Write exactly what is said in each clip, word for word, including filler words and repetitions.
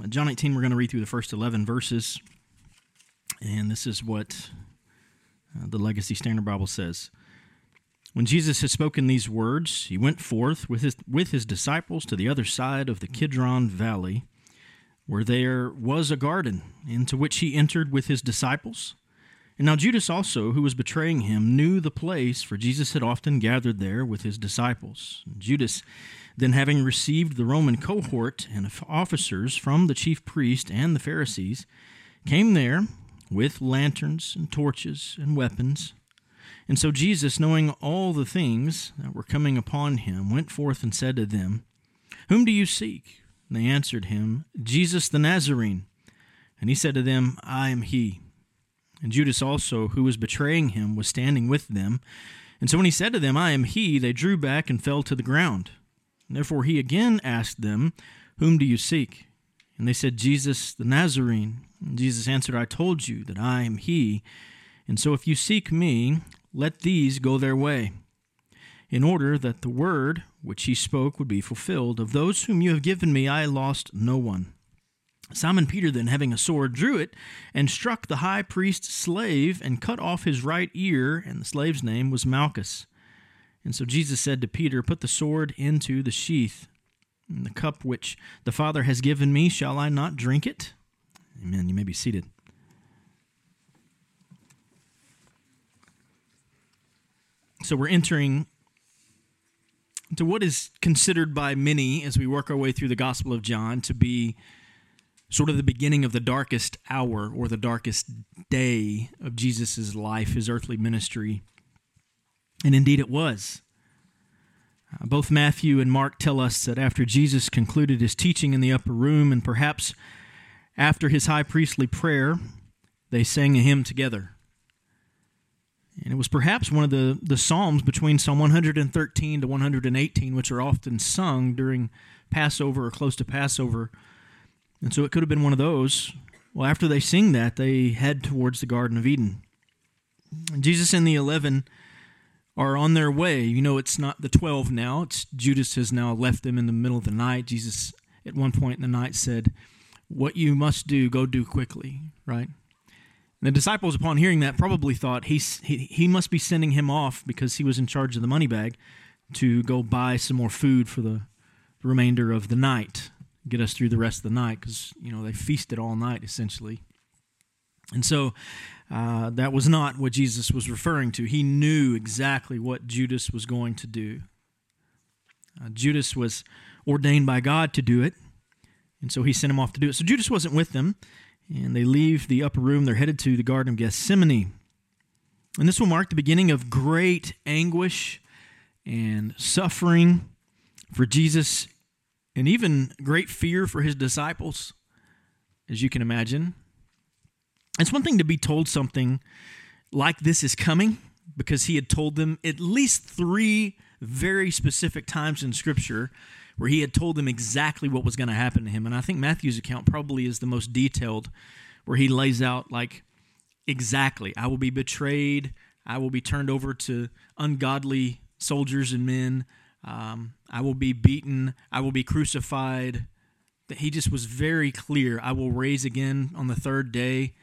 John eighteen, we're going to read through the first eleven verses, and this is what uh, the Legacy Standard Bible says. When Jesus had spoken these words, he went forth with his, with his disciples to the other side of the Kidron Valley, where there was a garden, into which he entered with his disciples. And now Judas also, who was betraying him, knew the place, for Jesus had often gathered there with his disciples. And Judas, then having received the Roman cohort and officers from the chief priest and the Pharisees, came there with lanterns and torches and weapons. And so Jesus, knowing all the things that were coming upon him, went forth and said to them, "Whom do you seek?" And they answered him, "Jesus the Nazarene." And he said to them, "I am he." And Judas also, who was betraying him, was standing with them. And so when he said to them, "I am he," they drew back and fell to the ground. And therefore he again asked them, "Whom do you seek?" And they said, "Jesus the Nazarene." And Jesus answered, "I told you that I am he. And so if you seek me, let these go their way, in order that the word which he spoke would be fulfilled. Of those whom you have given me, I lost no one." Simon Peter then, having a sword, drew it, and struck the high priest's slave, and cut off his right ear, and the slave's name was Malchus. And so Jesus said to Peter, "Put the sword into the sheath. And the cup which the Father has given me, shall I not drink it?" Amen. You may be seated. So we're entering into what is considered by many, as we work our way through the Gospel of John, to be sort of the beginning of the darkest hour or the darkest day of Jesus' life, his earthly ministry. And indeed it was. Uh, both Matthew and Mark tell us that after Jesus concluded his teaching in the upper room, and perhaps after his high priestly prayer, they sang a hymn together. And it was perhaps one of the, the psalms between Psalm one hundred thirteen to one hundred eighteen, which are often sung during Passover or close to Passover. And so it could have been one of those. Well, after they sing that, they head towards the Garden of Eden. And Jesus and the eleven are on their way. You know, it's not the twelve now. It's Judas has now left them in the middle of the night. Jesus, at one point in the night, said, "What you must do, go do quickly," right? The disciples, upon hearing that, probably thought he's, he he must be sending him off because he was in charge of the money bag to go buy some more food for the remainder of the night, get us through the rest of the night, because, you know, they feasted all night, essentially. And so uh, that was not what Jesus was referring to. He knew exactly what Judas was going to do. Uh, Judas was ordained by God to do it, and so he sent him off to do it. So Judas wasn't with them. And they leave the upper room. They're headed to the Garden of Gethsemane. And this will mark the beginning of great anguish and suffering for Jesus, and even great fear for his disciples, as you can imagine. It's one thing to be told something like this is coming, because he had told them at least three very specific times in Scripture where he had told them exactly what was going to happen to him. And I think Matthew's account probably is the most detailed, where he lays out, like, exactly, I will be betrayed, I will be turned over to ungodly soldiers and men, um, I will be beaten, I will be crucified. He just was very clear, I will rise again on the third day.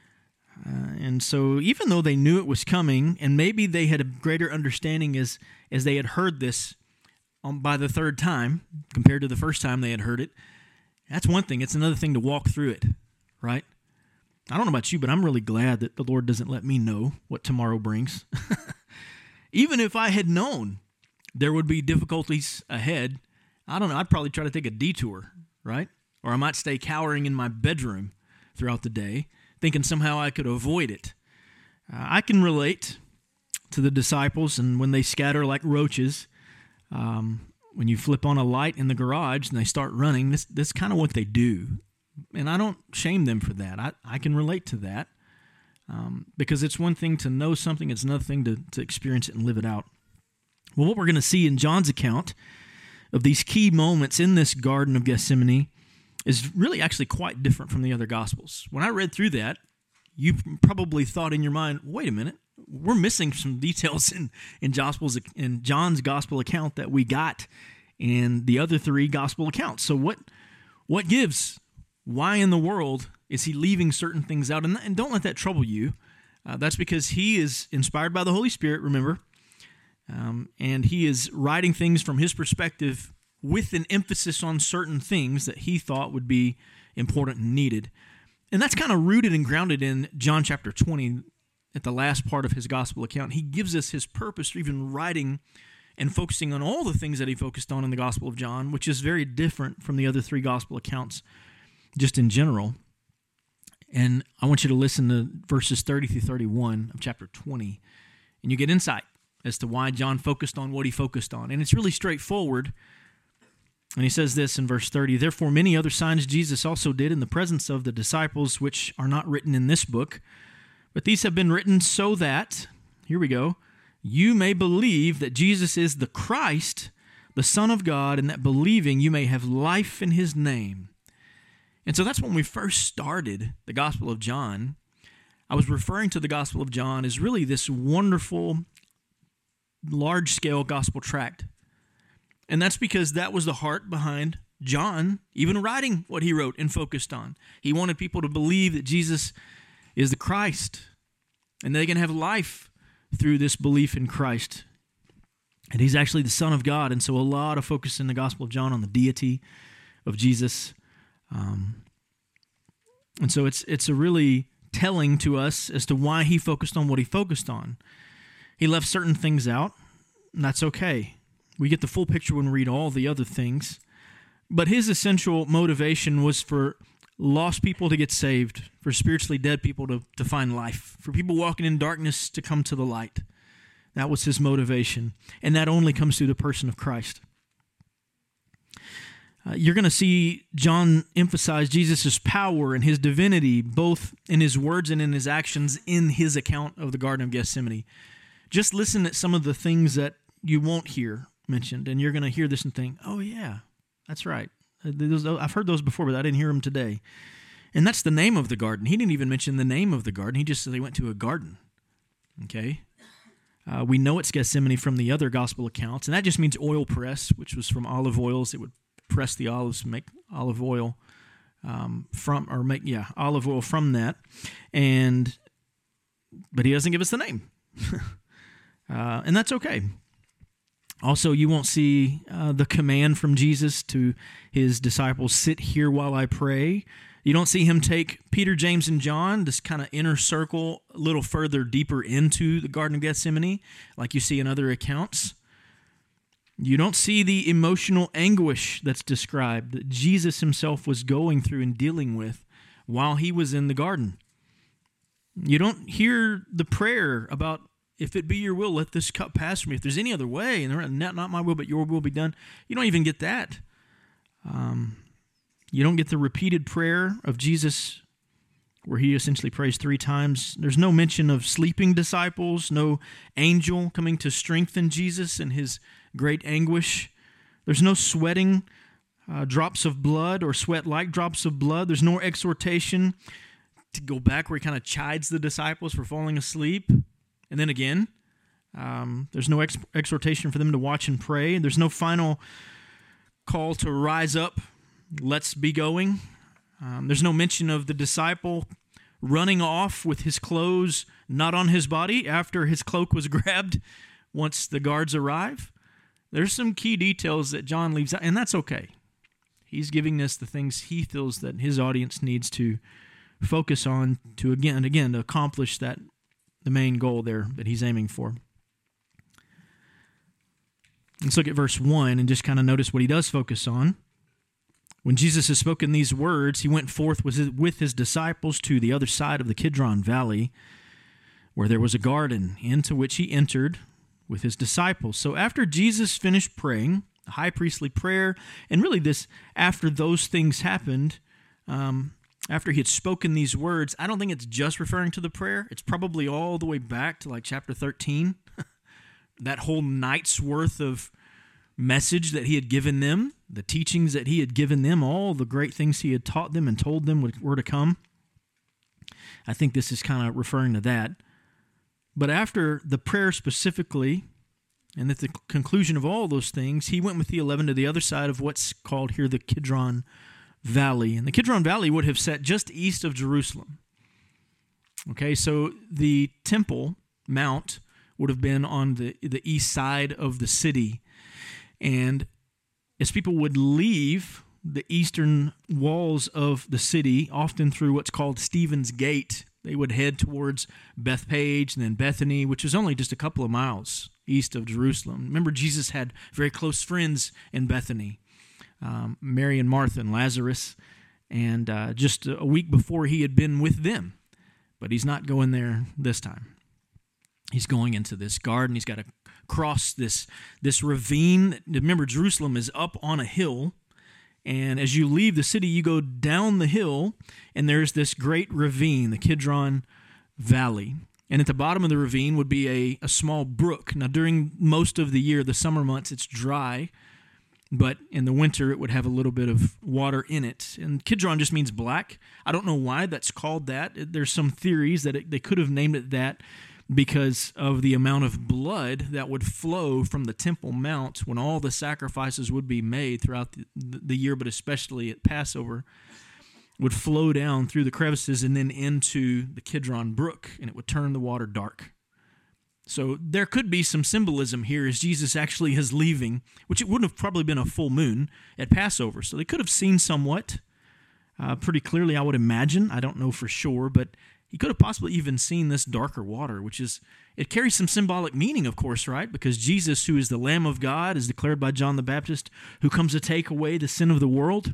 Uh, and so even though they knew it was coming, and maybe they had a greater understanding as, as they had heard this by the third time, compared to the first time they had heard it, that's one thing. It's another thing to walk through it, right? I don't know about you, but I'm really glad that the Lord doesn't let me know what tomorrow brings. Even if I had known there would be difficulties ahead, I don't know, I'd probably try to take a detour, right? Or I might stay cowering in my bedroom throughout the day, thinking somehow I could avoid it. Uh, I can relate to the disciples, and when they scatter like roaches, Um, when you flip on a light in the garage and they start running, this this is kind of what they do. And I don't shame them for that. I, I can relate to that um, because it's one thing to know something, it's another thing to, to experience it and live it out. Well, what we're going to see in John's account of these key moments in this Garden of Gethsemane is really actually quite different from the other Gospels. When I read through that, you probably thought in your mind, wait a minute, we're missing some details in, in, Gospels, in John's Gospel account that we got in the other three Gospel accounts. So what what gives? why in the world is he leaving certain things out? And, and don't let that trouble you. Uh, that's because he is inspired by the Holy Spirit, remember, um, and he is writing things from his perspective with an emphasis on certain things that he thought would be important and needed. And that's kind of rooted and grounded in John chapter twenty, at the last part of his gospel account. He gives us his purpose for even writing and focusing on all the things that he focused on in the Gospel of John, which is very different from the other three gospel accounts just in general. And I want you to listen to verses thirty through thirty-one of chapter twenty, and you get insight as to why John focused on what he focused on. And it's really straightforward. And he says this in verse thirty, "Therefore many other signs Jesus also did in the presence of the disciples, which are not written in this book, but these have been written so that," here we go, "you may believe that Jesus is the Christ, the Son of God, and that believing you may have life in his name." And so that's when we first started the Gospel of John. I was referring to the Gospel of John as really this wonderful, large-scale gospel tract. And that's because that was the heart behind John even writing what he wrote and focused on. He wanted people to believe that Jesus is the Christ, and they can have life through this belief in Christ. And he's actually the Son of God, and so a lot of focus in the Gospel of John on the deity of Jesus. Um, and so it's it's a really telling to us as to why he focused on what he focused on. He left certain things out, and that's okay. We get the full picture when we read all the other things. But his essential motivation was for lost people to get saved, for spiritually dead people to, to find life, for people walking in darkness to come to the light. That was his motivation, and that only comes through the person of Christ. Uh, you're going to see John emphasize Jesus' power and his divinity, both in his words and in his actions in his account of the Garden of Gethsemane. Just listen at some of the things that you won't hear mentioned, and you're going to hear this and think, oh yeah, that's right. I've heard those before, but I didn't hear them today. And that's the name of the garden. He didn't even mention the name of the garden. He just said they went to a garden. Okay? Uh, we know it's Gethsemane from the other gospel accounts, and that just means oil press, which was from olive oils. It would press the olives, make olive oil um, from, or make, yeah, olive oil from that. And, but he doesn't give us the name. uh, and that's okay. Also, you won't see uh, the command from Jesus to his disciples, sit here while I pray. You don't see him take Peter, James, and John, this kind of inner circle, a little further deeper into the Garden of Gethsemane, like you see in other accounts. You don't see the emotional anguish that's described that Jesus himself was going through and dealing with while he was in the garden. You don't hear the prayer about, if it be your will, let this cup pass from me. If there's any other way, and not, not my will, but your will be done. You don't even get that. Um, you don't get the repeated prayer of Jesus where he essentially prays three times. There's no mention of sleeping disciples, no angel coming to strengthen Jesus in his great anguish. There's no sweating uh, drops of blood or sweat like drops of blood. There's no exhortation to go back where he kind of chides the disciples for falling asleep. And then again, um, there's no ex- exhortation for them to watch and pray. There's no final call to rise up, let's be going. Um, there's no mention of the disciple running off with his clothes not on his body after his cloak was grabbed once the guards arrive. There's some key details that John leaves out, and that's okay. He's giving us the things he feels that his audience needs to focus on to, again, again, to accomplish that the main goal there that he's aiming for. Let's look at verse one and just kind of notice what he does focus on. When Jesus has spoken these words, he went forth with his disciples to the other side of the Kidron Valley, where there was a garden, into which he entered with his disciples. So after Jesus finished praying, the high priestly prayer, and really this, after those things happened, um, after he had spoken these words, I don't think it's just referring to the prayer. It's probably all the way back to like chapter thirteen. That whole night's worth of message that he had given them, the teachings that he had given them, all the great things he had taught them and told them were to come. I think this is kind of referring to that. But after the prayer specifically, and at the conclusion of all those things, he went with the eleven to the other side of what's called here the Kidron Valley. And the Kidron Valley would have sat just east of Jerusalem. Okay, so the Temple Mount would have been on the, the east side of the city. And as people would leave the eastern walls of the city, often through what's called Stephen's Gate, they would head towards Bethpage and then Bethany, which was only just a couple of miles east of Jerusalem. Remember, Jesus had very close friends in Bethany, um, Mary and Martha and Lazarus, and uh, just a week before he had been with them. But he's not going there this time. He's going into this garden. He's got to cross this, this ravine. Remember, Jerusalem is up on a hill, and as you leave the city, you go down the hill, and there's this great ravine, the Kidron Valley. And at the bottom of the ravine would be a, a small brook. Now, during most of the year, the summer months, it's dry, but in the winter, it would have a little bit of water in it. And Kidron just means black. I don't know why that's called that. There's some theories that it, they could have named it that because of the amount of blood that would flow from the Temple Mount when all the sacrifices would be made throughout the, the year, but especially at Passover, would flow down through the crevices and then into the Kidron Brook, and it would turn the water dark. So there could be some symbolism here as Jesus actually is leaving, which it wouldn't have probably been a full moon at Passover. So they could have seen somewhat, uh, pretty clearly, I would imagine. I don't know for sure, but he could have possibly even seen this darker water, which is, it carries some symbolic meaning, of course, right? Because Jesus, who is the Lamb of God, is declared by John the Baptist, who comes to take away the sin of the world.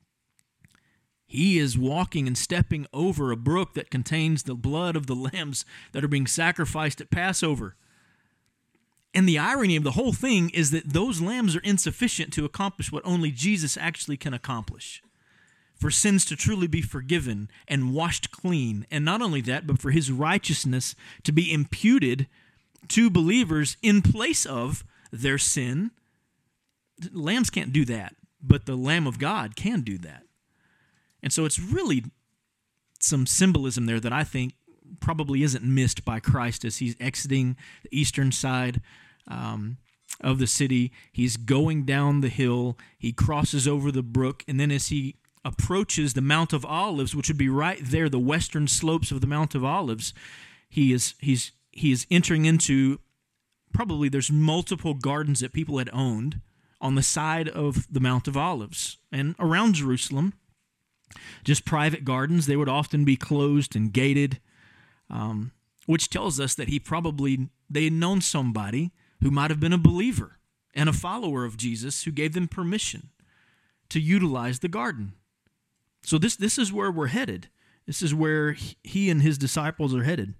He is walking and stepping over a brook that contains the blood of the lambs that are being sacrificed at Passover. And the irony of the whole thing is that those lambs are insufficient to accomplish what only Jesus actually can accomplish. For sins to truly be forgiven and washed clean. And not only that, but for his righteousness to be imputed to believers in place of their sin. Lambs can't do that, but the Lamb of God can do that. And so it's really some symbolism there that I think probably isn't missed by Christ as he's exiting the eastern side um, of the city. He's going down the hill. He crosses over the brook. And then as he approaches the Mount of Olives, which would be right there, the western slopes of the Mount of Olives, he is he's he is entering into, probably there's multiple gardens that people had owned on the side of the Mount of Olives. And around Jerusalem, just private gardens. They would often be closed and gated, um, which tells us that he probably, they had known somebody who might have been a believer and a follower of Jesus who gave them permission to utilize the garden. So this, this is where we're headed. This is where he and his disciples are headed.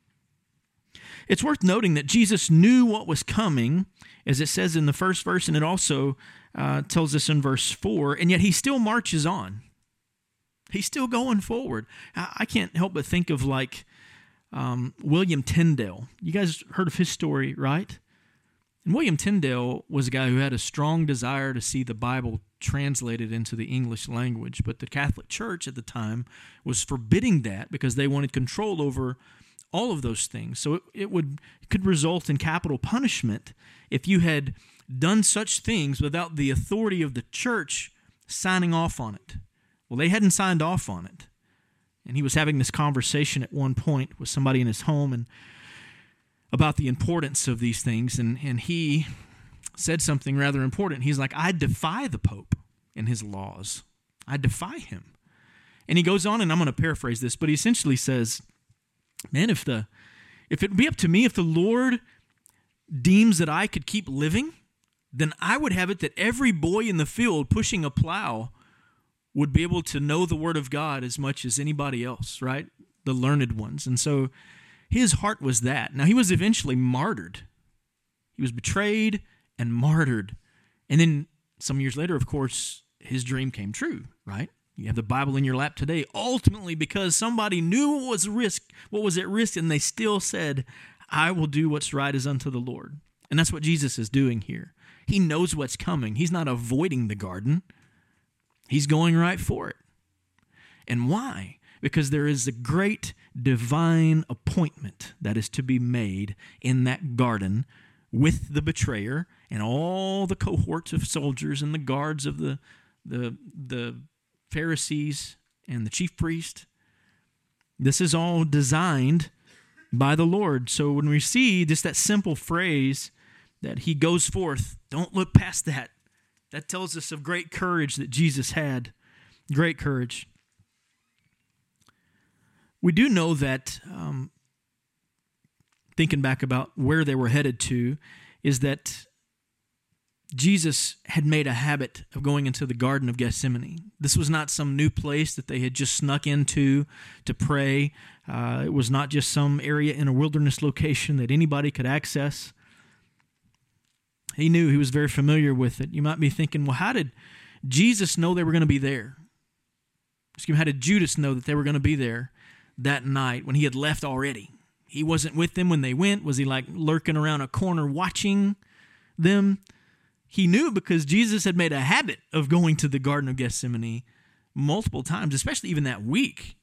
It's worth noting that Jesus knew what was coming, as it says in the first verse, and it also uh, tells us in verse four, and yet he still marches on. He's still going forward. I can't help but think of like um, William Tyndale. You guys heard of his story, right? And William Tyndale was a guy who had a strong desire to see the Bible translated into the English language, but the Catholic Church at the time was forbidding that because they wanted control over all of those things. So it, it would it could result in capital punishment if you had done such things without the authority of the church signing off on it. Well, they hadn't signed off on it. And he was having this conversation at one point with somebody in his home and about the importance of these things. And, and he said something rather important. He's like, I defy the Pope and his laws. I defy him. And he goes on, and I'm going to paraphrase this, but he essentially says, man, if the if it would be up to me, if the Lord deems that I could keep living, then I would have it that every boy in the field pushing a plow would be able to know the Word of God as much as anybody else, right? The learned ones. And so his heart was that. Now, he was eventually martyred. He was betrayed and martyred. And then some years later, of course, his dream came true, right? You have the Bible in your lap today, ultimately because somebody knew what was risk, what was at risk, and they still said, I will do what's right as unto the Lord. And that's what Jesus is doing here. He knows what's coming. He's not avoiding the garden. He's going right for it. And why? Because there is a great divine appointment that is to be made in that garden with the betrayer and all the cohorts of soldiers and the guards of the, the, the Pharisees and the chief priest. This is all designed by the Lord. So when we see just that simple phrase that he goes forth, don't look past that. That tells us of great courage that Jesus had. Great courage. We do know that, um, thinking back about where they were headed to, is that Jesus had made a habit of going into the Garden of Gethsemane. This was not some new place that they had just snuck into to pray. Uh, it was not just some area in a wilderness location that anybody could access. He knew, he was very familiar with it. You might be thinking, well, how did Jesus know they were going to be there? Excuse me, how did Judas know that they were going to be there that night when he had left already? He wasn't with them when they went. Was he like lurking around a corner watching them? He knew because Jesus had made a habit of going to the Garden of Gethsemane multiple times, especially even that week.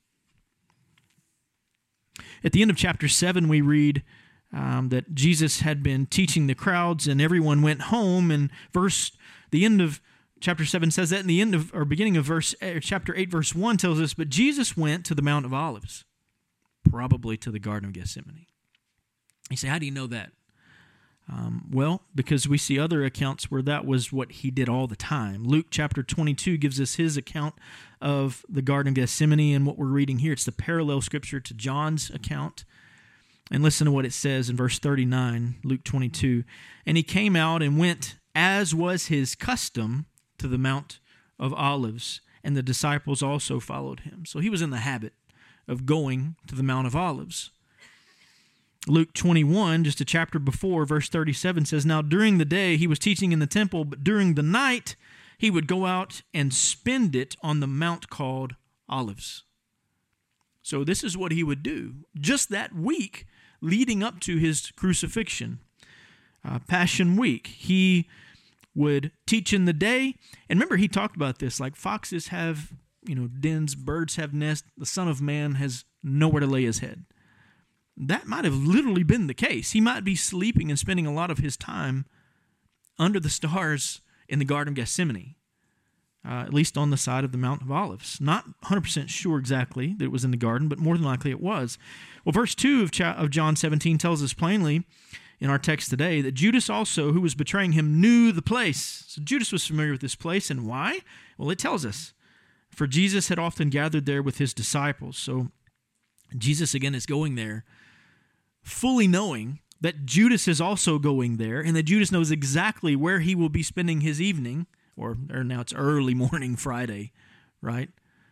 At the end of chapter seven, we read um, that Jesus had been teaching the crowds and everyone went home. And verse, the end of chapter seven says that, and the end of, or beginning of verse, or chapter eight, verse one tells us, but Jesus went to the Mount of Olives, probably to the Garden of Gethsemane. You say, how do you know that? Um, well, because we see other accounts where that was what he did all the time. Luke chapter twenty-two gives us his account of the Garden of Gethsemane, and what we're reading here, it's the parallel scripture to John's account. And listen to what it says in verse thirty-nine, Luke twenty-two. And he came out and went, as was his custom, to the Mount of Olives, and the disciples also followed him. So he was in the habit of going to the Mount of Olives. Luke twenty-one, just a chapter before, verse thirty-seven says, now during the day he was teaching in the temple, but during the night he would go out and spend it on the mount called Olives. So this is what he would do just that week leading up to his crucifixion, uh, Passion Week. He would teach in the day, and remember he talked about this, like foxes have, you know, dens, birds have nests, the Son of Man has nowhere to lay his head. That might have literally been the case. He might be sleeping and spending a lot of his time under the stars in the Garden of Gethsemane, uh, at least on the side of the Mount of Olives. Not one hundred percent sure exactly that it was in the garden, but more than likely it was. Well, verse two of, cha- of John seventeen tells us plainly in our text today that Judas also, who was betraying him, knew the place. So Judas was familiar with this place, and why? Well, it tells us, for Jesus had often gathered there with his disciples. So Jesus, again, is going there fully knowing that Judas is also going there, and that Judas knows exactly where he will be spending his evening, or, or now it's early morning Friday, right?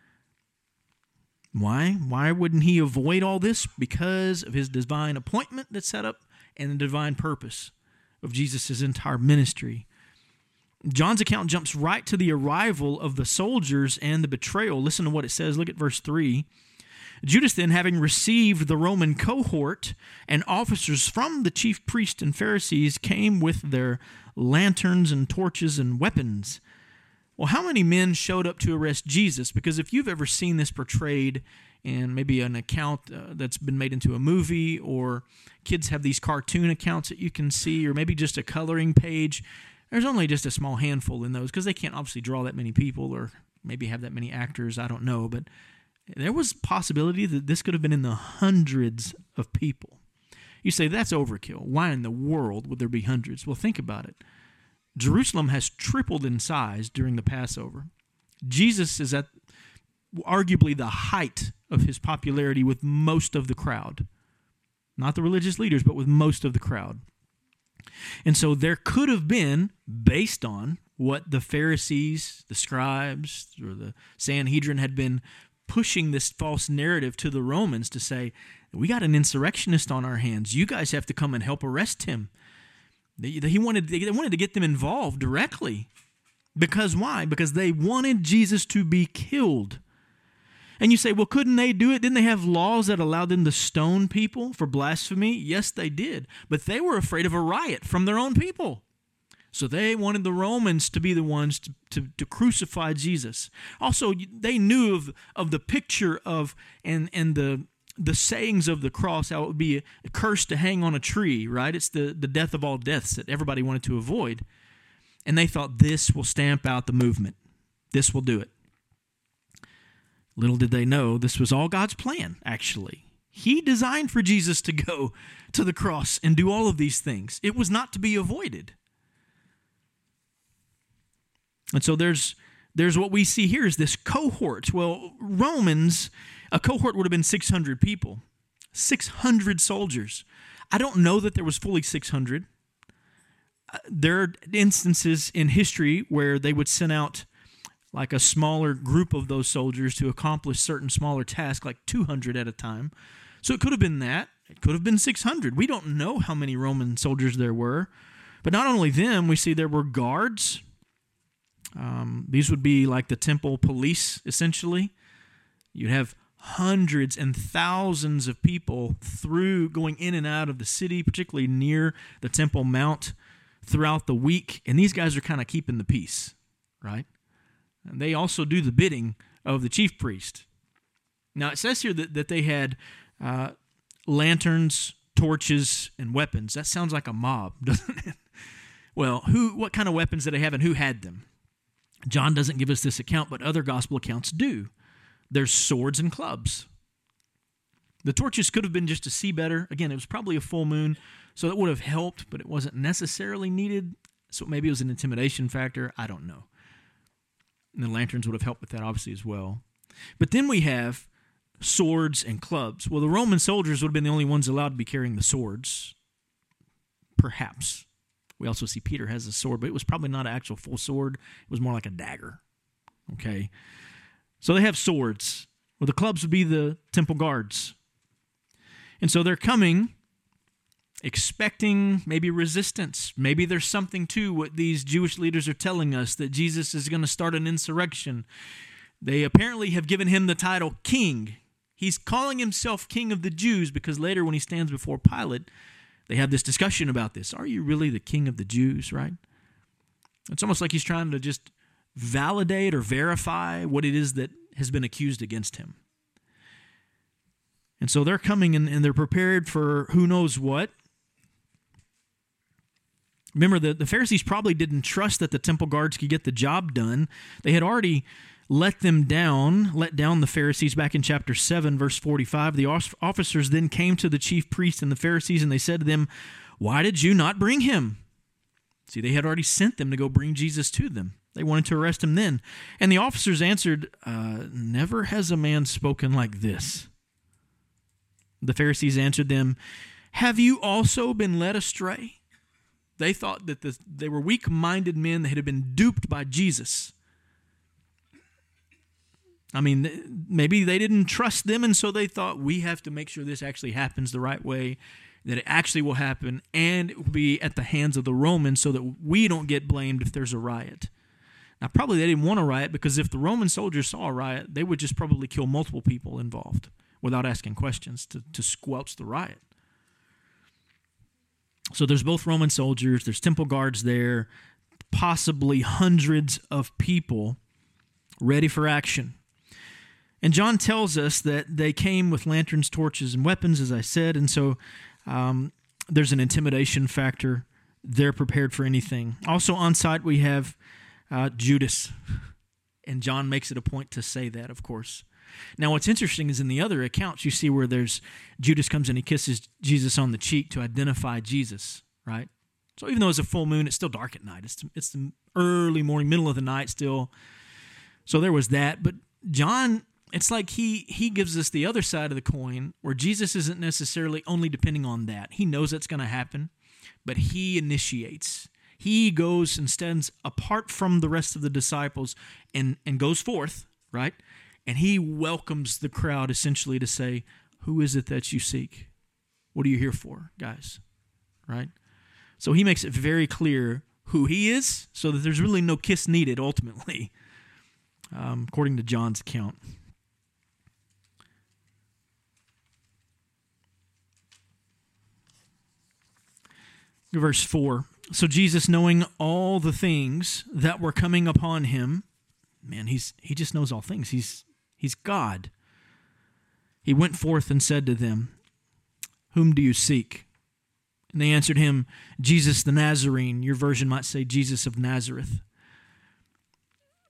Why? Why wouldn't he avoid all this? Because of his divine appointment that's set up and the divine purpose of Jesus' entire ministry. John's account jumps right to the arrival of the soldiers and the betrayal. Listen to what it says. Look at verse three. Judas then, having received the Roman cohort and officers from the chief priests and Pharisees, came with their lanterns and torches and weapons. Well, how many men showed up to arrest Jesus? Because if you've ever seen this portrayed in maybe an account uh, that's been made into a movie, or kids have these cartoon accounts that you can see, or maybe just a coloring page, there's only just a small handful in those because they can't obviously draw that many people or maybe have that many actors. I don't know, but there was possibility that this could have been in the hundreds of people. You say, that's overkill. Why in the world would there be hundreds? Well, think about it. Jerusalem has tripled in size during the Passover. Jesus is at arguably the height of his popularity with most of the crowd. Not the religious leaders, but with most of the crowd. And so there could have been, based on what the Pharisees, the scribes, or the Sanhedrin had been pushing this false narrative to the Romans to say, we got an insurrectionist on our hands. You guys have to come and help arrest him. They, they, he wanted, they wanted to get them involved directly. Because why? Because they wanted Jesus to be killed. And you say, well, couldn't they do it? Didn't they have laws that allowed them to stone people for blasphemy? Yes, they did. But they were afraid of a riot from their own people. So they wanted the Romans to be the ones to, to, to crucify Jesus. Also, they knew of, of the picture of and, and the, the sayings of the cross, how it would be a curse to hang on a tree, right? It's the, the death of all deaths that everybody wanted to avoid. And they thought, this will stamp out the movement. This will do it. Little did they know this was all God's plan, actually. He designed for Jesus to go to the cross and do all of these things. It was not to be avoided. And so there's there's what we see here is this cohort. Well, Romans, a cohort would have been six hundred people, six hundred soldiers. I don't know that there was fully six hundred. Uh, there are instances in history where they would send out like a smaller group of those soldiers to accomplish certain smaller tasks, like two hundred at a time. So it could have been that. It could have been six hundred. We don't know how many Roman soldiers there were. But not only them, we see there were guards. Um, these would be like the temple police, essentially. You'd have hundreds and thousands of people through going in and out of the city, particularly near the Temple Mount throughout the week. And these guys are kind of keeping the peace, right? And they also do the bidding of the chief priest. Now, it says here that, that they had uh, lanterns, torches, and weapons. That sounds like a mob, doesn't it? Well, who? What kind of weapons did they have and who had them? John doesn't give us this account, but other gospel accounts do. There's swords and clubs. The torches could have been just to see better. Again, it was probably a full moon, so it would have helped, but it wasn't necessarily needed. So maybe it was an intimidation factor. I don't know. And the lanterns would have helped with that, obviously, as well. But then we have swords and clubs. Well, the Roman soldiers would have been the only ones allowed to be carrying the swords. Perhaps. We also see Peter has a sword, but it was probably not an actual full sword. It was more like a dagger. Okay? So they have swords. Well, the clubs would be the temple guards. And so they're coming expecting maybe resistance. Maybe there's something to what these Jewish leaders are telling us, that Jesus is going to start an insurrection. They apparently have given him the title king. He's calling himself king of the Jews because later when he stands before Pilate, they have this discussion about this. Are you really the king of the Jews, right? It's almost like he's trying to just validate or verify what it is that has been accused against him. And so they're coming and, and they're prepared for who knows what. Remember, the, the Pharisees probably didn't trust that the temple guards could get the job done. They had already let them down, let down the Pharisees back in chapter seven, verse forty-five. The officers then came to the chief priests and the Pharisees, and they said to them, "Why did you not bring him?" See, they had already sent them to go bring Jesus to them. They wanted to arrest him then. And the officers answered, uh, "Never has a man spoken like this." The Pharisees answered them, "Have you also been led astray?" They thought that the, they were weak-minded men that had been duped by Jesus. I mean, maybe they didn't trust them, and so they thought, we have to make sure this actually happens the right way, that it actually will happen, and it will be at the hands of the Romans so that we don't get blamed if there's a riot. Now, probably they didn't want a riot, because if the Roman soldiers saw a riot, they would just probably kill multiple people involved without asking questions to, to squelch the riot. So there's both Roman soldiers, there's temple guards there, possibly hundreds of people ready for action. And John tells us that they came with lanterns, torches, and weapons, as I said, and so um, there's an intimidation factor. They're prepared for anything. Also on site we have uh, Judas, and John makes it a point to say that, of course. Now, what's interesting is in the other accounts, you see where there's Judas comes and he kisses Jesus on the cheek to identify Jesus, right? So even though it's a full moon, it's still dark at night. It's, it's the early morning, middle of the night still. So there was that. But John, it's like he, he gives us the other side of the coin where Jesus isn't necessarily only depending on that. He knows that's going to happen, but he initiates. He goes and stands apart from the rest of the disciples and, and goes forth, right? And he welcomes the crowd essentially to say, who is it that you seek? What are you here for, guys? Right? So he makes it very clear who he is so that there's really no kiss needed ultimately, um, according to John's account. Verse four. So Jesus, knowing all the things that were coming upon him, man, he's he just knows all things. He's He's God. He went forth and said to them, whom do you seek? And they answered him, Jesus the Nazarene. Your version might say Jesus of Nazareth.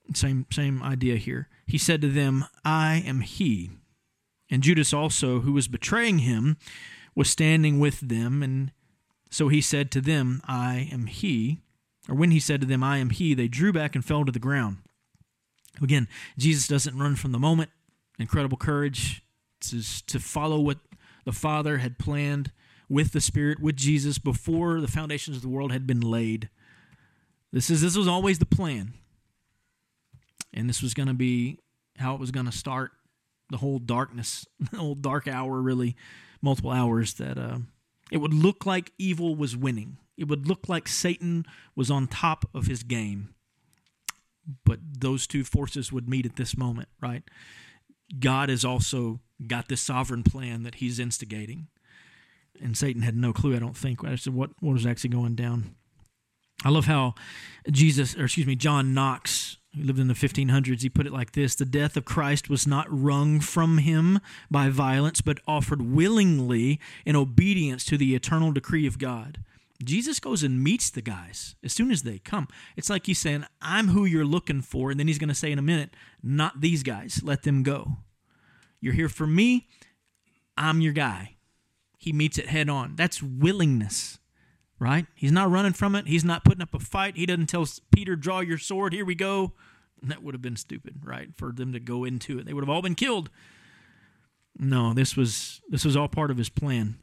Same, same idea here. He said to them, I am he. And Judas also, who was betraying him, was standing with them. And so he said to them, I am he. Or when he said to them, I am he, they drew back and fell to the ground. Again, Jesus doesn't run from the moment. Incredible courage to, to follow what the Father had planned with the Spirit, with Jesus, before the foundations of the world had been laid. This is this was always the plan. And this was going to be how it was going to start, the whole darkness, the whole dark hour, really, multiple hours, that uh, it would look like evil was winning. It would look like Satan was on top of his game. But those two forces would meet at this moment, right? God has also got this sovereign plan that he's instigating. And Satan had no clue, I don't think, as to what, what was actually going down. I love how Jesus, or excuse me, John Knox, who lived in the fifteen hundreds, he put it like this: the death of Christ was not wrung from him by violence, but offered willingly in obedience to the eternal decree of God. Jesus goes and meets the guys as soon as they come. It's like he's saying, I'm who you're looking for, and then he's going to say in a minute, not these guys, let them go. You're here for me, I'm your guy. He meets it head on. That's willingness. Right? He's not running from it. He's not putting up a fight. He doesn't tell Peter, draw your sword, here we go. That would have been stupid, right? For them to go into it. They would have all been killed. No, this was this was all part of his plan.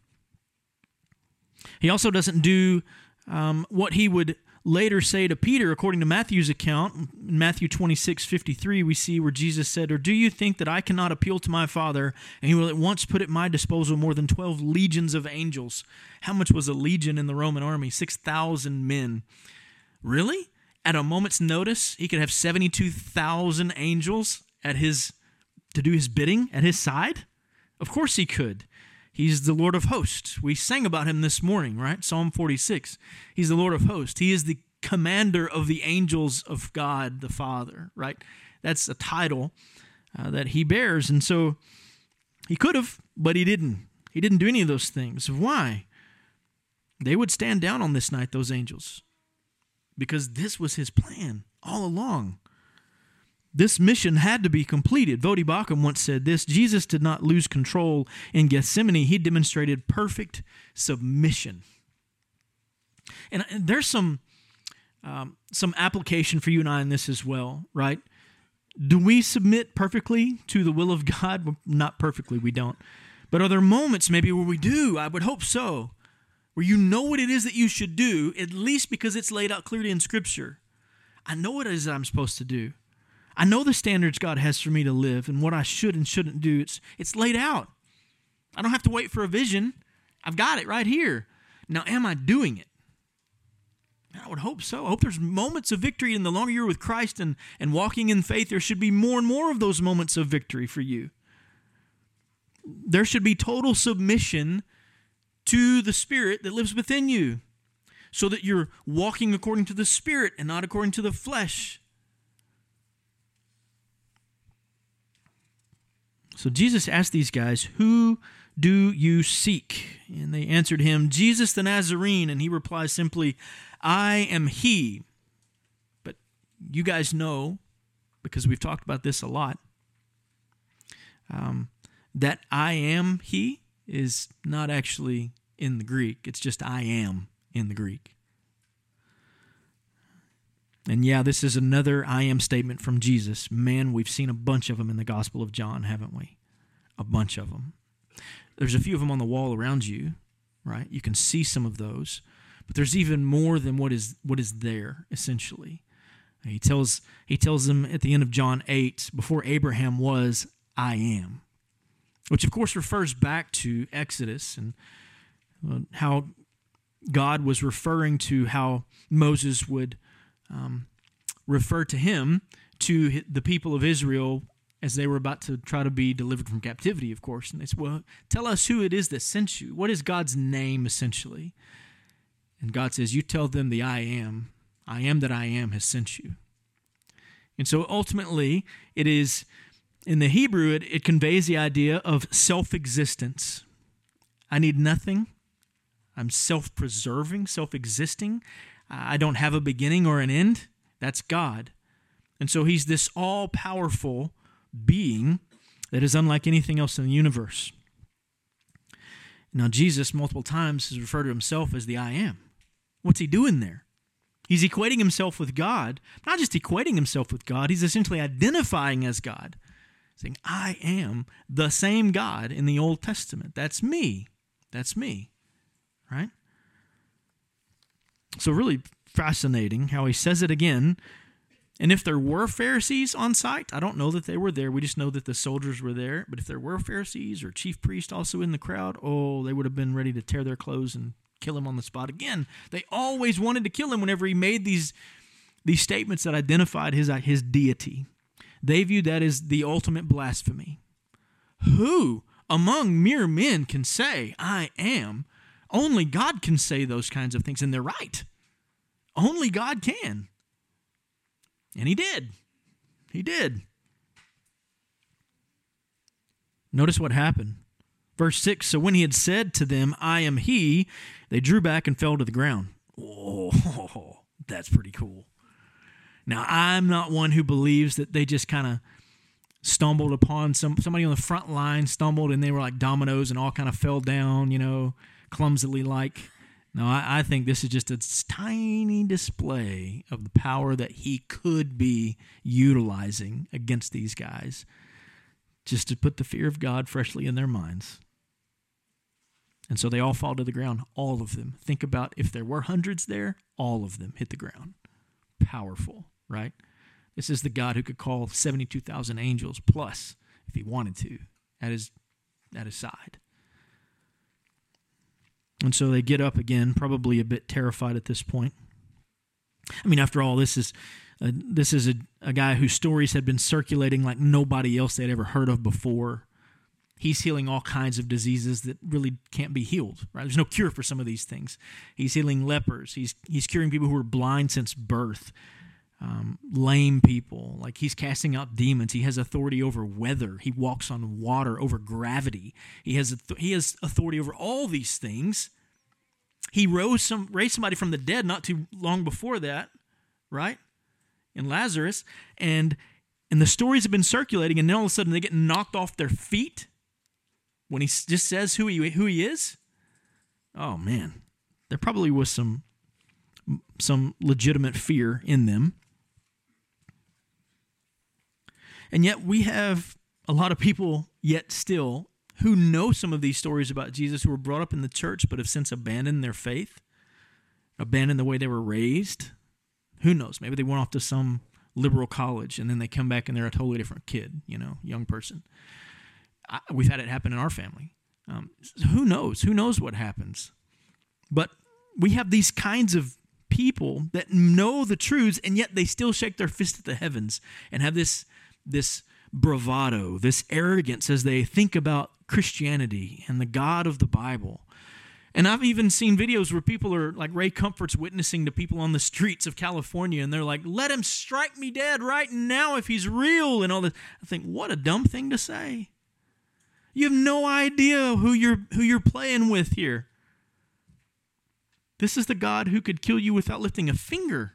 He also doesn't do um, what he would later say to Peter, according to Matthew's account. In Matthew twenty-six fifty-three, we see where Jesus said, or do you think that I cannot appeal to my Father, and he will at once put at my disposal more than twelve legions of angels? How much was a legion in the Roman army? six thousand men. Really? At a moment's notice, he could have seventy-two thousand angels at his to do his bidding at his side? Of course he could. He's the Lord of hosts. We sang about him this morning, right? Psalm forty-six. He's the Lord of hosts. He is the commander of the angels of God the Father, right? That's a title uh, that he bears. And so he could have, but he didn't. He didn't do any of those things. Why? They would stand down on this night, those angels, because this was his plan all along. This mission had to be completed. Voddie Baucham once said this: Jesus did not lose control in Gethsemane. He demonstrated perfect submission. And there's some um, some application for you and I in this as well, right? Do we submit perfectly to the will of God? Well, not perfectly, we don't. But are there moments maybe where we do? I would hope so. Where you know what it is that you should do, at least because it's laid out clearly in Scripture. I know what it is that I'm supposed to do. I know the standards God has for me to live and what I should and shouldn't do. It's, it's laid out. I don't have to wait for a vision. I've got it right here. Now, am I doing it? I would hope so. I hope there's moments of victory, and the longer you're with Christ and, and walking in faith, there should be more and more of those moments of victory for you. There should be total submission to the Spirit that lives within you, so that you're walking according to the Spirit and not according to the flesh. So Jesus asked these guys, who do you seek? And they answered him, Jesus the Nazarene. And he replies simply, I am he. But you guys know, because we've talked about this a lot, um, that I am he is not actually in the Greek. It's just I am in the Greek. And yeah, this is another I am statement from Jesus. Man, we've seen a bunch of them in the Gospel of John, haven't we? A bunch of them. There's a few of them on the wall around you, right? You can see some of those. But there's even more than what is what is there, essentially. He tells, he tells them at the end of John eight, before Abraham was, I am. Which, of course, refers back to Exodus and how God was referring to how Moses would um, refer to him to the people of Israel as they were about to try to be delivered from captivity, of course. And they said, well, tell us who it is that sent you. What is God's name, essentially? And God says, you tell them the I am. I am that I am has sent you. And so ultimately, it is, in the Hebrew, it, it conveys the idea of self-existence. I need nothing. I'm self-preserving, self-existing. I don't have a beginning or an end. That's God. And so he's this all-powerful being that is unlike anything else in the universe. Now, Jesus multiple times has referred to himself as the I am. What's he doing there? He's equating himself with God. Not just equating himself with God, he's essentially identifying as God, saying, I am the same God in the Old Testament. That's me. That's me. Right? So really fascinating how he says it again. And if there were Pharisees on site, I don't know that they were there. We just know that the soldiers were there. But if there were Pharisees or chief priests also in the crowd, oh, they would have been ready to tear their clothes and kill him on the spot. Again, they always wanted to kill him whenever he made these, these statements that identified his, his deity. They viewed that as the ultimate blasphemy. Who among mere men can say, I am? Only God can say those kinds of things, and they're right. Only God can. And he did. He did. Notice what happened. Verse six, so when he had said to them, I am he, they drew back and fell to the ground. Oh, that's pretty cool. Now, I'm not one who believes that they just kind of stumbled upon some somebody on the front line, stumbled, and they were like dominoes and all kind of fell down, you know, clumsily like. No, I, I think this is just a tiny display of the power that he could be utilizing against these guys, just to put the fear of God freshly in their minds. And so they all fall to the ground, all of them. Think about if there were hundreds there, all of them hit the ground. Powerful, right? This is the God who could call seventy-two thousand angels plus, if he wanted to, at his, at his side. And so they get up again, probably a bit terrified at this point. I mean, after all, this is uh, this is a, a guy whose stories had been circulating like nobody else they'd ever heard of before. He's healing all kinds of diseases that really can't be healed, right? There's no cure for some of these things. He's healing lepers. He's he's curing people who are blind since birth, um, lame people. Like he's casting out demons. He has authority over weather. He walks on water, over gravity. He has he has authority over all these things. He rose some raised somebody from the dead not too long before that, right? In Lazarus, and and the stories have been circulating, and then all of a sudden they get knocked off their feet when he just says who he who he is. Oh man, there probably was some some legitimate fear in them. And yet we have a lot of people yet still who know some of these stories about Jesus, who were brought up in the church but have since abandoned their faith, abandoned the way they were raised. Who knows? Maybe they went off to some liberal college and then they come back and they're a totally different kid, you know, young person. I, we've had it happen in our family. Um, so who knows? Who knows what happens? But we have these kinds of people that know the truths, and yet they still shake their fist at the heavens and have this this bravado, this arrogance as they think about Christianity and the God of the Bible. And I've even seen videos where people are like Ray Comfort's witnessing to people on the streets of California, and they're like, let him strike me dead right now if he's real, and all this. I think, what a dumb thing to say. You have no idea who you're who you're playing with here. This is the God who could kill you without lifting a finger.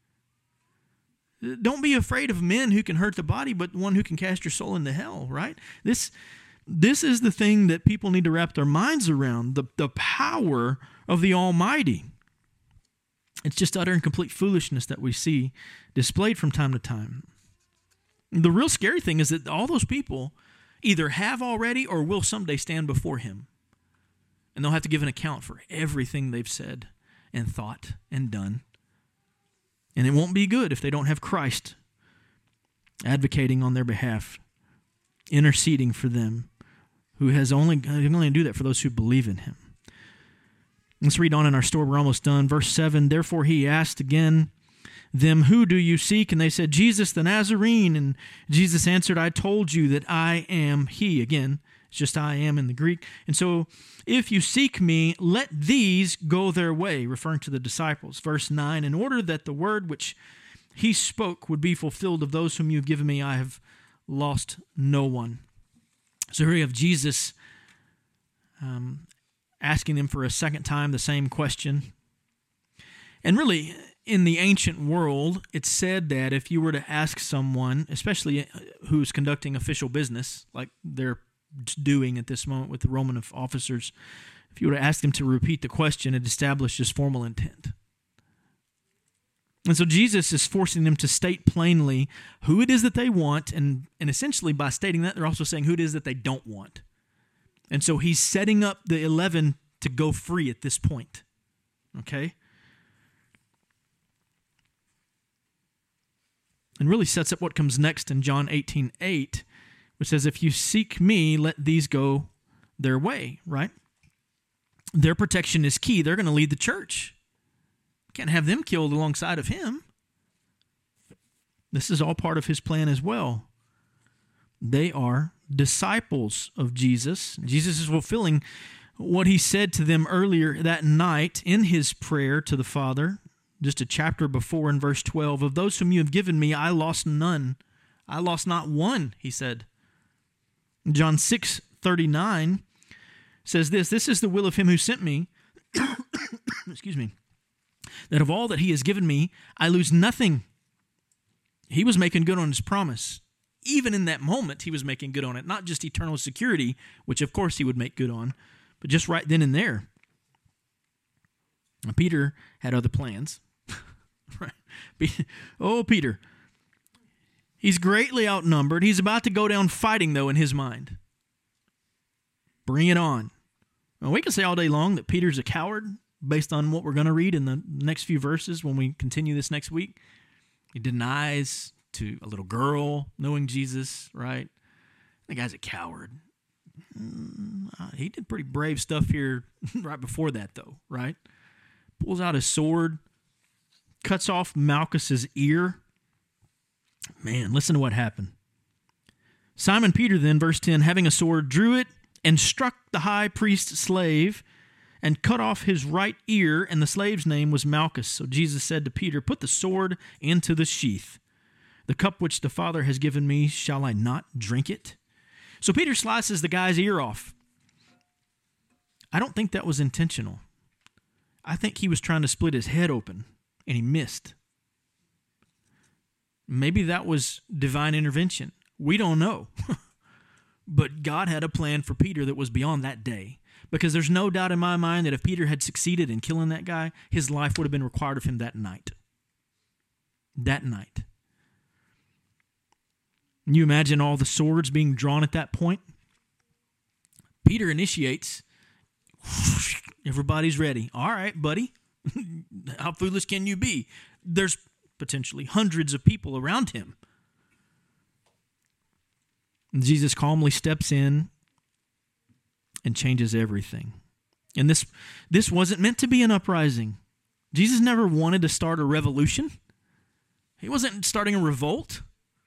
Don't be afraid of men who can hurt the body, but one who can cast your soul into hell, right? This, this is the thing that people need to wrap their minds around, the, the power of the Almighty. It's just utter and complete foolishness that we see displayed from time to time. The real scary thing is that all those people either have already or will someday stand before him. And they'll have to give an account for everything they've said and thought and done. And it won't be good if they don't have Christ advocating on their behalf, interceding for them, who has only, can only do that for those who believe in him. Let's read on in our story. We're almost done. Verse seven, therefore he asked again them, who do you seek? And they said, Jesus the Nazarene. And Jesus answered, I told you that I am he. Again, it's just I am in the Greek. And so if you seek me, let these go their way, referring to the disciples. Verse nine, in order that the word which he spoke would be fulfilled, of those whom you have given me, I have lost no one. So here you have Jesus um, asking them for a second time the same question. And really, in the ancient world, it's said that if you were to ask someone, especially who's conducting official business, like they're doing at this moment with the Roman officers, if you were to ask them to repeat the question, it establishes formal intent. And so Jesus is forcing them to state plainly who it is that they want, and, and essentially by stating that, they're also saying who it is that they don't want. And so he's setting up the eleven to go free at this point. Okay? And really sets up what comes next in John eighteen eight, which says, if you seek me, let these go their way, right? Their protection is key. They're going to lead the church. Can't have them killed alongside of him. This is all part of his plan as well. They are disciples of Jesus. Jesus is fulfilling what he said to them earlier that night in his prayer to the Father, just a chapter before in verse twelve. Of those whom you have given me, I lost none. I lost not one, he said. John six thirty-nine says this, this is the will of him who sent me. Excuse me. That of all that he has given me, I lose nothing. He was making good on his promise. Even in that moment, he was making good on it. Not just eternal security, which of course he would make good on, but just right then and there. Now, Peter had other plans. Right? Oh, Peter. He's greatly outnumbered. He's about to go down fighting, though, in his mind. Bring it on. Well, we can say all day long that Peter's a coward, based on what we're going to read in the next few verses when we continue this next week. He denies to a little girl knowing Jesus, right? The guy's a coward. Mm, he did pretty brave stuff here right before that, though, right? Pulls out his sword, cuts off Malchus's ear. Man, listen to what happened. Simon Peter then, verse ten, having a sword, drew it and struck the high priest's slave and cut off his right ear, and the slave's name was Malchus. So Jesus said to Peter, put the sword into the sheath. The cup which the Father has given me, shall I not drink it? So Peter slices the guy's ear off. I don't think that was intentional. I think he was trying to split his head open, and he missed. Maybe that was divine intervention. We don't know. But God had a plan for Peter that was beyond that day. Because there's no doubt in my mind that if Peter had succeeded in killing that guy, his life would have been required of him that night. That night. Can you imagine all the swords being drawn at that point? Peter initiates. Everybody's ready. All right, buddy. How foolish can you be? There's potentially hundreds of people around him. And Jesus calmly steps in and changes everything. And this, this wasn't meant to be an uprising. Jesus never wanted to start a revolution. He wasn't starting a revolt.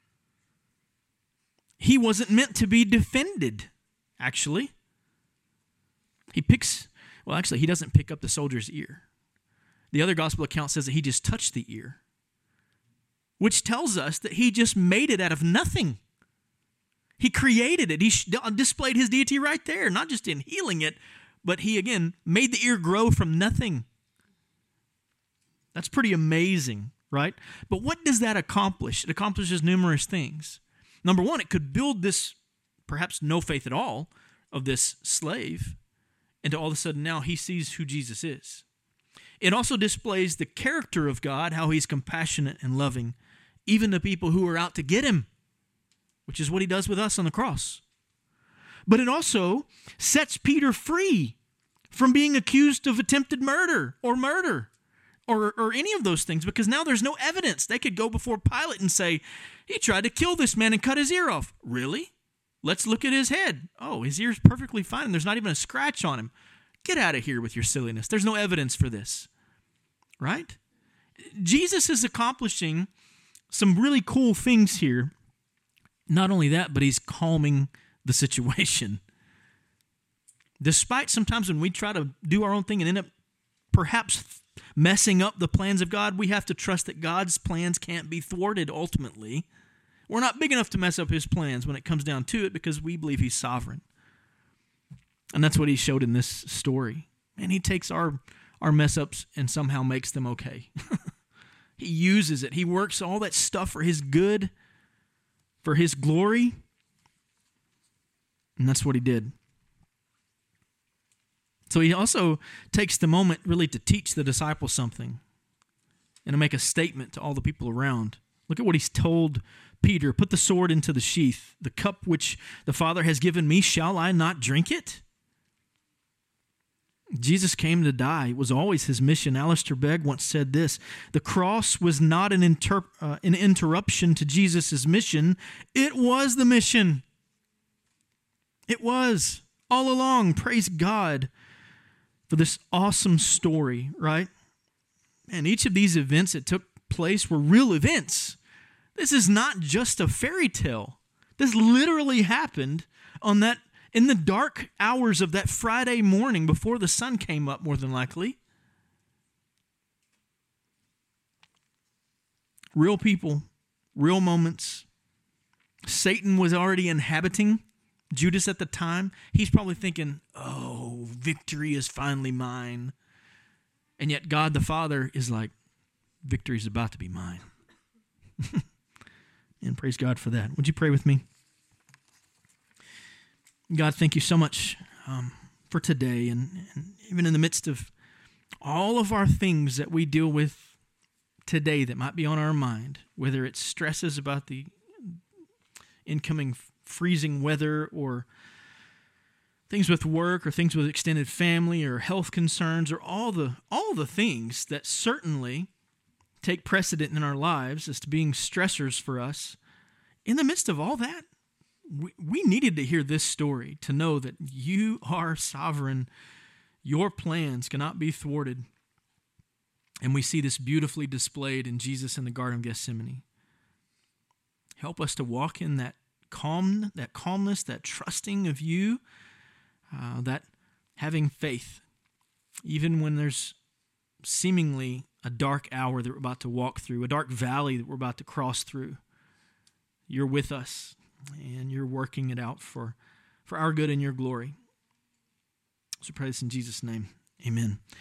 He wasn't meant to be defended, actually. He picks, well, actually, he doesn't pick up the soldier's ear. The other gospel account says that he just touched the ear, which tells us that he just made it out of nothing. He created it. He displayed his deity right there, not just in healing it, but he, again, made the ear grow from nothing. That's pretty amazing, right? But what does that accomplish? It accomplishes numerous things. Number one, it could build this, perhaps no faith at all, of this slave, into all of a sudden now he sees who Jesus is. It also displays the character of God, how he's compassionate and loving, even to people who are out to get him, which is what he does with us on the cross. But it also sets Peter free from being accused of attempted murder or murder or, or any of those things, because now there's no evidence. They could go before Pilate and say, he tried to kill this man and cut his ear off. Really? Let's look at his head. Oh, his ear's perfectly fine, and there's not even a scratch on him. Get out of here with your silliness. There's no evidence for this. Right? Jesus is accomplishing some really cool things here. Not only that, but he's calming the situation. Despite sometimes when we try to do our own thing and end up perhaps messing up the plans of God, we have to trust that God's plans can't be thwarted ultimately. We're not big enough to mess up his plans when it comes down to it because we believe he's sovereign. And that's what he showed in this story. And he takes our, our mess ups and somehow makes them okay. He uses it. He works all that stuff for his good, for his glory. And that's what he did. So he also takes the moment really to teach the disciples something and to make a statement to all the people around. Look at what he's told Peter. Put the sword into the sheath. The cup which the Father has given me, shall I not drink it? Jesus came to die. It was always his mission. Alistair Begg once said this: the cross was not an, inter- uh, an interruption to Jesus' mission. It was the mission. It was all along. Praise God for this awesome story, right? And each of these events that took place were real events. This is not just a fairy tale. This literally happened on that in the dark hours of that Friday morning before the sun came up, more than likely. Real people, real moments. Satan was already inhabiting Judas at the time. He's probably thinking, oh, victory is finally mine. And yet God the Father is like, victory is about to be mine. And praise God for that. Would you pray with me? God, thank you so much um, for today. And, and even in the midst of all of our things that we deal with today that might be on our mind, whether it's stresses about the incoming freezing weather, or things with work, or things with extended family, or health concerns, or all the all the things that certainly take precedent in our lives as to being stressors for us. In the midst of all that, we, we needed to hear this story to know that you are sovereign. Your plans cannot be thwarted. And we see this beautifully displayed in Jesus in the Garden of Gethsemane. Help us to walk in that calm, that calmness, that trusting of you, uh, that having faith, even when there's seemingly a dark hour that we're about to walk through, a dark valley that we're about to cross through. You're with us, and you're working it out for, for our good and your glory. So pray this in Jesus' name. Amen.